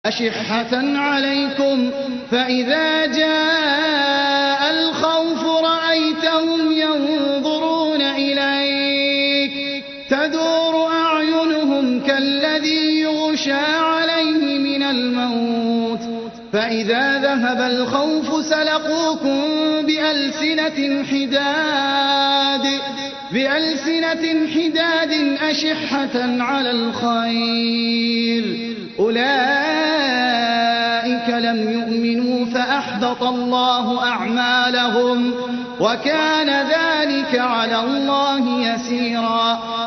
أشحة عليكم فإذا جاء الخوف رأيتهم ينظرون إليك تدور أعينهم كالذي يغشى عليه من الموت فإذا ذهب الخوف سلقوكم بألسنة حداد أشحة على الخير أولئك لم يؤمنوا فأحبط الله أعمالهم وكان ذلك على الله يسيرا.